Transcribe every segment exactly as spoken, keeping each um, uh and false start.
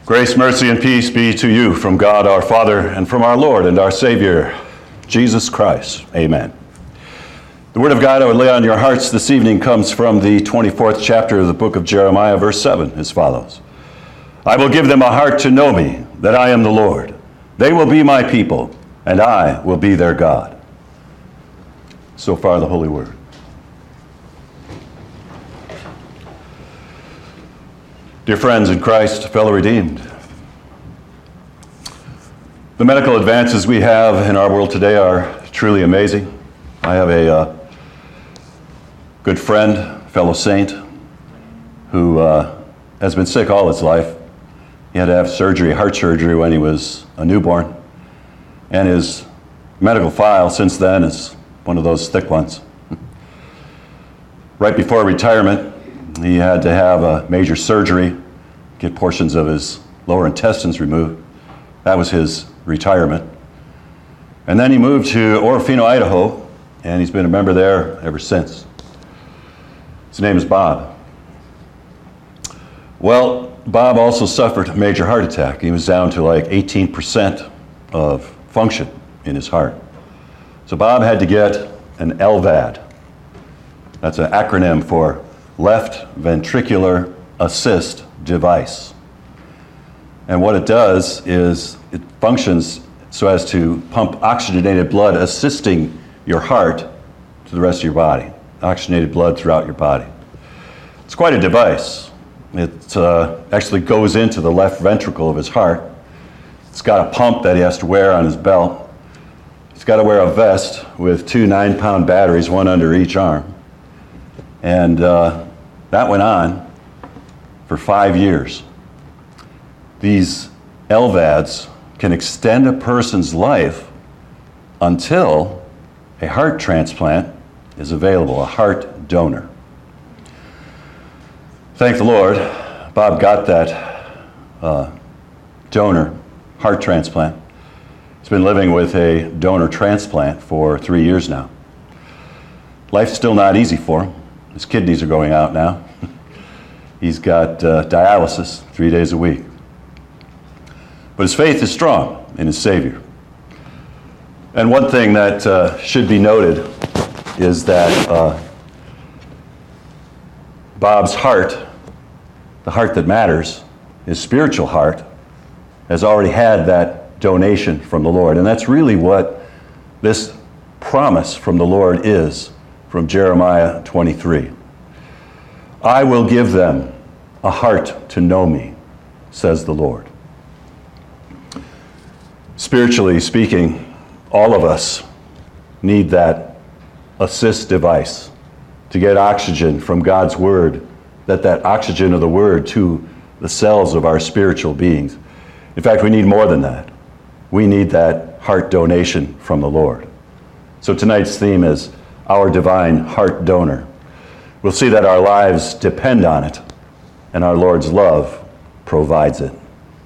Grace, mercy, and peace be to you from God our Father and from our Lord and our Savior, Jesus Christ. Amen. The word of God I would lay on your hearts this evening comes from the twenty-fourth chapter of the book of Jeremiah, verse seven, as follows. I will give them a heart to know me, that I am the Lord. They will be my people, and I will be their God. So far, the Holy Word. Dear friends in Christ, fellow redeemed, the medical advances we have in our world today are truly amazing. I have a uh, good friend, fellow saint, who uh, has been sick all his life. He had to have surgery, heart surgery, when he was a newborn. And his medical file since then is one of those thick ones. Right before retirement, he had to have a major surgery, get portions of his lower intestines removed. That was his retirement. And then he moved to Orofino, Idaho, and he's been a member there ever since. His name is Bob. Well, Bob also suffered a major heart attack. He was down to like eighteen percent of function in his heart. So Bob had to get an L V A D. That's an acronym for Left Ventricular Assist Device. And what it does is it functions so as to pump oxygenated blood, assisting your heart to the rest of your body. Oxygenated blood throughout your body. It's quite a device. It uh, actually goes into the left ventricle of his heart. It's got a pump that he has to wear on his belt. He's got to wear a vest with two nine-pound batteries, one under each arm. And uh, that went on for five years. These L V A Ds can extend a person's life until a heart transplant is available, a heart donor. Thank the Lord, Bob got that uh, donor heart transplant. He's been living with a donor transplant for three years now. Life's still not easy for him. His kidneys are going out now. He's got uh, dialysis three days a week. But his faith is strong in his Savior. And one thing that uh, should be noted is that uh, Bob's heart, the heart that matters, his spiritual heart, has already had that donation from the Lord. And that's really what this promise from the Lord is from Jeremiah twenty-three. I will give them a heart to know me, says the Lord. Spiritually speaking, all of us need that assist device to get oxygen from God's Word, that that oxygen of the Word to the cells of our spiritual beings. In fact, we need more than that. We need that heart donation from the Lord. So tonight's theme is our divine heart donor. We'll see that our lives depend on it, and our Lord's love provides it.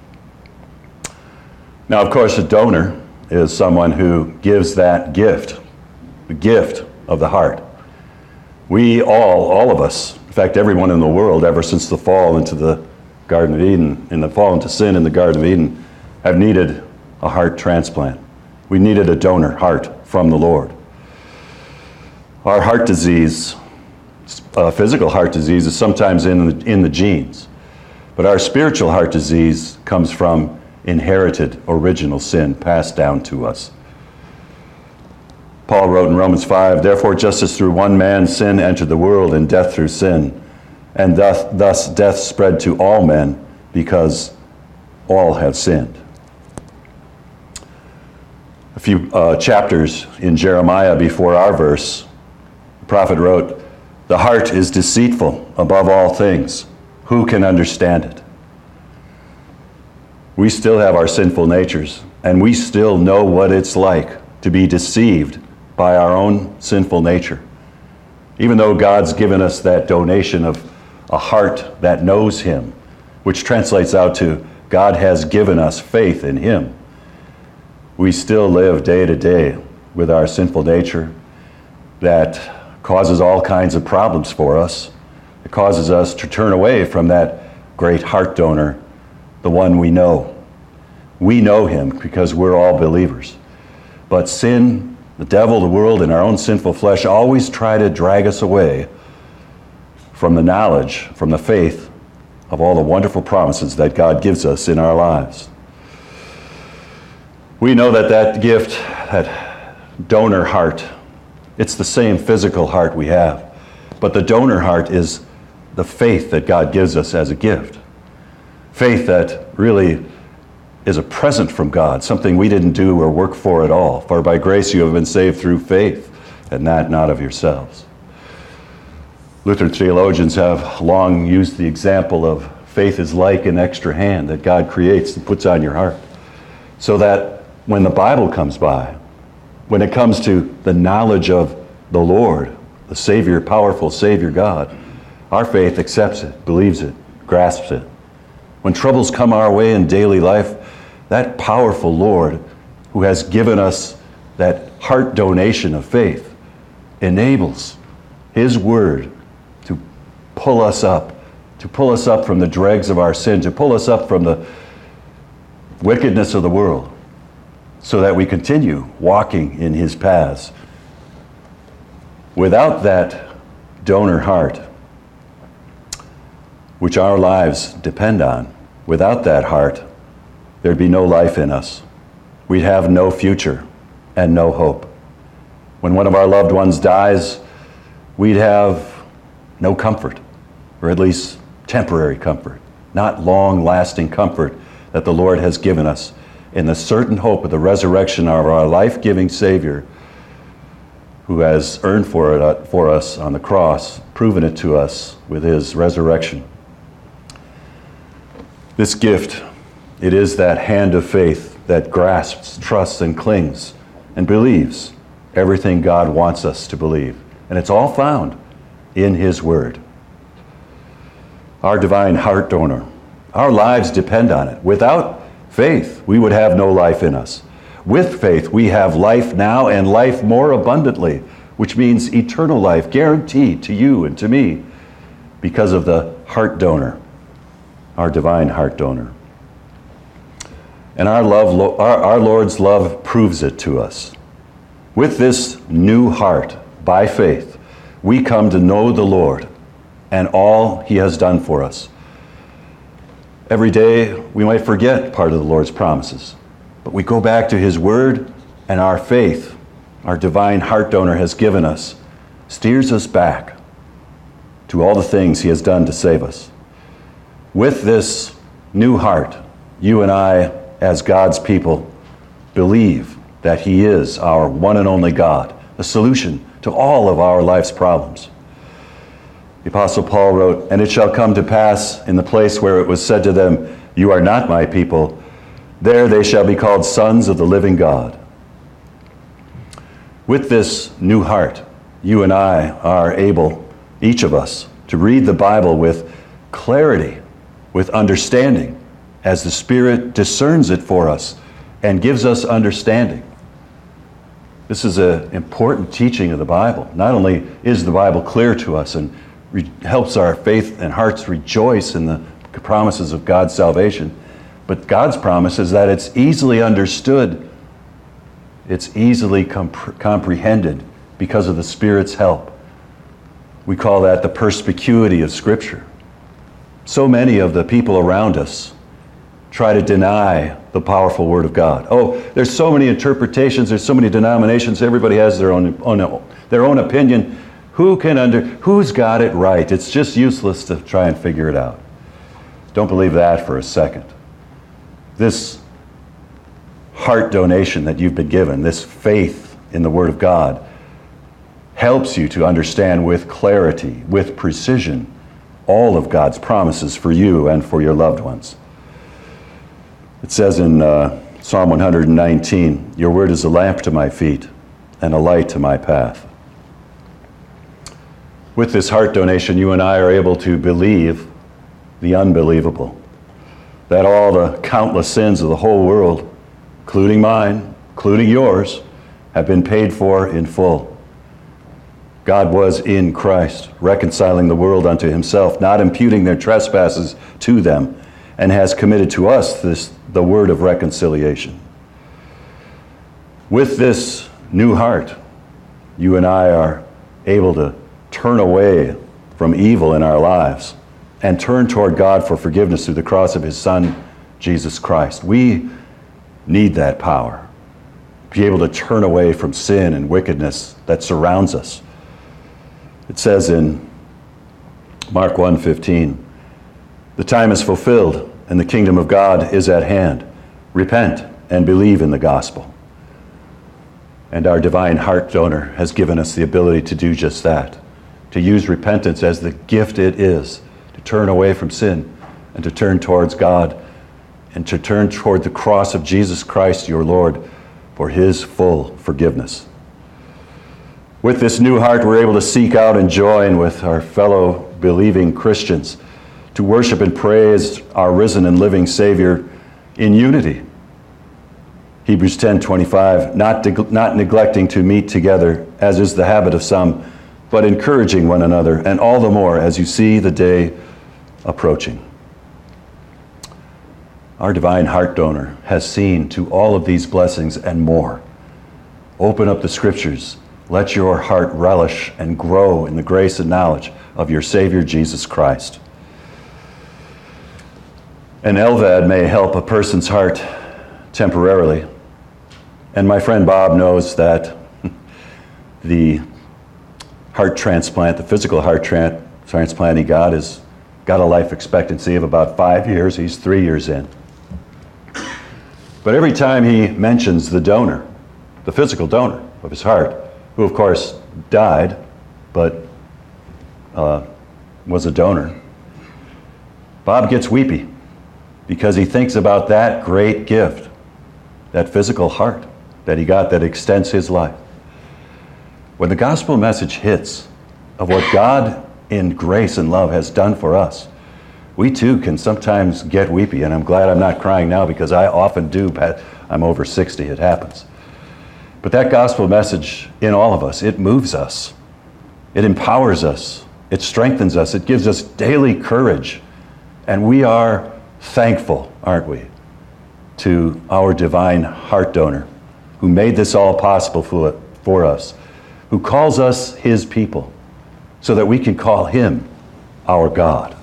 Now, of course, a donor is someone who gives that gift, the gift of the heart. We all, all of us, in fact, everyone in the world, ever since the fall into the Garden of Eden, in the fall into sin in the Garden of Eden, have needed a heart transplant. We needed a donor heart from the Lord. Our heart disease, uh, physical heart disease, is sometimes in the, in the genes, but our spiritual heart disease comes from inherited original sin passed down to us. Paul wrote in Romans five, therefore just as through one man sin entered the world, and death through sin, and thus, thus death spread to all men because all have sinned. A few uh, chapters in Jeremiah before our verse, the prophet wrote, the heart is deceitful above all things. Who can understand it? We still have our sinful natures, and we still know what it's like to be deceived by our own sinful nature. Even though God's given us that donation of a heart that knows Him, which translates out to God has given us faith in Him, we still live day to day with our sinful nature that causes all kinds of problems for us. It causes us to turn away from that great heart donor the one we know. We know him because we're all believers. But sin, the devil, the world, and our own sinful flesh always try to drag us away from the knowledge, from the faith of all the wonderful promises that God gives us in our lives. We know that that gift, that donor heart, it's the same physical heart we have, but the donor heart is the faith that God gives us as a gift. Faith that really is a present from God, something we didn't do or work for at all. For by grace you have been saved through faith, and that not of yourselves. Lutheran theologians have long used the example of faith is like an extra hand that God creates and puts on your heart, so that when the Bible comes by, when it comes to the knowledge of the Lord, the Savior, powerful Savior God, our faith accepts it, believes it, grasps it. When troubles come our way in daily life, that powerful Lord who has given us that heart donation of faith enables his word to pull us up, to pull us up from the dregs of our sin, to pull us up from the wickedness of the world, so that we continue walking in his paths. Without that donor heart, which our lives depend on, without that heart, there'd be no life in us. We'd have no future and no hope. When one of our loved ones dies, we'd have no comfort, or at least temporary comfort, not long-lasting comfort that the Lord has given us in the certain hope of the resurrection of our life-giving Savior, who has earned for it for us on the cross, proven it to us with his resurrection. This gift, it is that hand of faith that grasps, trusts, and clings, and believes everything God wants us to believe. And it's all found in his word. Our divine heart donor, our lives depend on it. Without faith, we would have no life in us. With faith, we have life now and life more abundantly, which means eternal life, guaranteed to you and to me because of the heart donor, our divine heart donor. And our love, our, our Lord's love proves it to us. With this new heart, by faith, we come to know the Lord and all he has done for us. Every day we might forget part of the Lord's promises, but we go back to his word, and our faith, our divine heart donor has given us, steers us back to all the things he has done to save us. With this new heart, you and I, as God's people, believe that he is our one and only God, the solution to all of our life's problems. The Apostle Paul wrote, "And it shall come to pass in the place where it was said to them, 'You are not my people,' there they shall be called sons of the living God." With this new heart, you and I are able, each of us, to read the Bible with clarity, with understanding, as the Spirit discerns it for us and gives us understanding. This is an important teaching of the Bible. Not only is the Bible clear to us and re- helps our faith and hearts rejoice in the promises of God's salvation, but God's promise is that it's easily understood, it's easily comp- comprehended because of the Spirit's help. We call that the perspicuity of Scripture. So many of the people around us try to deny the powerful Word of God. Oh, there's so many interpretations, there's so many denominations, everybody has their own, own their own opinion. Who can under, who's got it right? It's just useless to try and figure it out. Don't believe that for a second. This heart donation that you've been given, this faith in the Word of God, helps you to understand with clarity, with precision, all of God's promises for you and for your loved ones. It says in uh, Psalm one hundred nineteen, "Your word is a lamp to my feet and a light to my path." With this heart donation, you and I are able to believe the unbelievable, that all the countless sins of the whole world, including mine, including yours, have been paid for in full. God was in Christ, reconciling the world unto himself, not imputing their trespasses to them, and has committed to us this, the word of reconciliation. With this new heart, you and I are able to turn away from evil in our lives and turn toward God for forgiveness through the cross of his Son, Jesus Christ. We need that power. Be able to turn away from sin and wickedness that surrounds us. It says in Mark one fifteen, the time is fulfilled and the kingdom of God is at hand. Repent and believe in the gospel. And our divine heart donor has given us the ability to do just that, to use repentance as the gift it is, to turn away from sin and to turn towards God and to turn toward the cross of Jesus Christ, your Lord, for his full forgiveness. With this new heart, we're able to seek out and join with our fellow believing Christians to worship and praise our risen and living Savior in unity. Hebrews ten twenty-five, not, de- not neglecting to meet together, as is the habit of some, but encouraging one another, and all the more as you see the day approaching. Our divine heart donor has seen to all of these blessings and more. Open up the scriptures. Let your heart relish and grow in the grace and knowledge of your Savior, Jesus Christ. An L V A D may help a person's heart temporarily. And my friend Bob knows that the heart transplant, the physical heart tra- transplant he got, has got a life expectancy of about five years. He's three years in. But every time he mentions the donor, the physical donor of his heart, who of course died, but uh, was a donor, Bob gets weepy because he thinks about that great gift, that physical heart that he got that extends his life. When the gospel message hits of what God in grace and love has done for us, we too can sometimes get weepy, and I'm glad I'm not crying now because I often do, but I'm over sixty, it happens. But that gospel message in all of us, it moves us. It empowers us. It strengthens us. It gives us daily courage. And we are thankful, aren't we, to our divine heart donor who made this all possible for, for us, who calls us his people so that we can call him our God.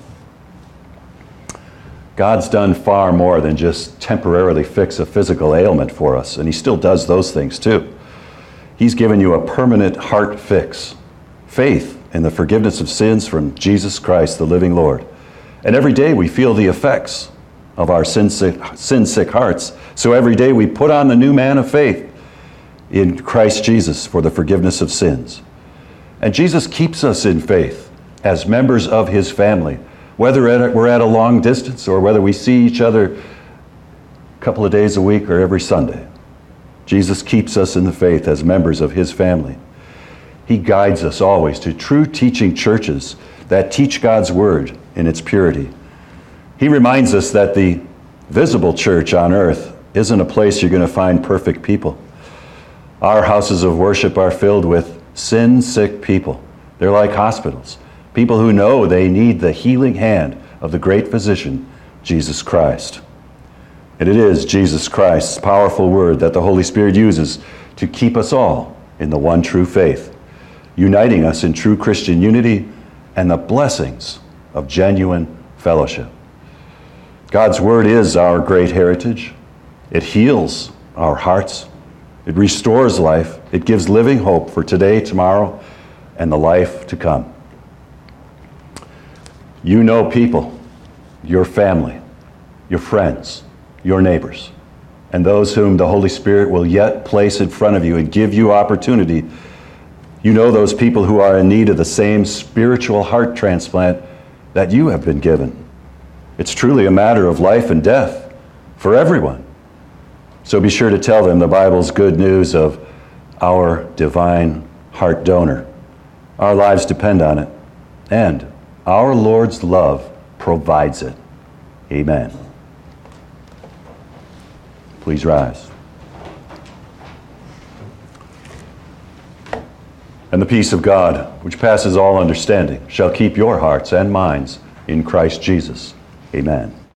God's done far more than just temporarily fix a physical ailment for us, and he still does those things too. He's given you a permanent heart fix, faith in the forgiveness of sins from Jesus Christ, the living Lord. And every day we feel the effects of our sin-sick, sin-sick hearts. So every day we put on the new man of faith in Christ Jesus for the forgiveness of sins. And Jesus keeps us in faith as members of his family, whether we're at a long distance or whether we see each other a couple of days a week or every Sunday. Jesus keeps us in the faith as members of his family. He guides us always to true teaching churches that teach God's word in its purity. He reminds us that the visible church on earth isn't a place you're going to find perfect people. Our houses of worship are filled with sin-sick people. They're like hospitals. People who know they need the healing hand of the great physician, Jesus Christ. And it is Jesus Christ's powerful word that the Holy Spirit uses to keep us all in the one true faith, uniting us in true Christian unity and the blessings of genuine fellowship. God's word is our great heritage. It heals our hearts. It restores life. It gives living hope for today, tomorrow, and the life to come. You know people, your family, your friends, your neighbors, and those whom the Holy Spirit will yet place in front of you and give you opportunity. You know those people who are in need of the same spiritual heart transplant that you have been given. It's truly a matter of life and death for everyone. So be sure to tell them the Bible's good news of our divine heart donor. Our lives depend on it, and our Lord's love provides it. Amen. Please rise. And the peace of God, which passes all understanding, shall keep your hearts and minds in Christ Jesus. Amen.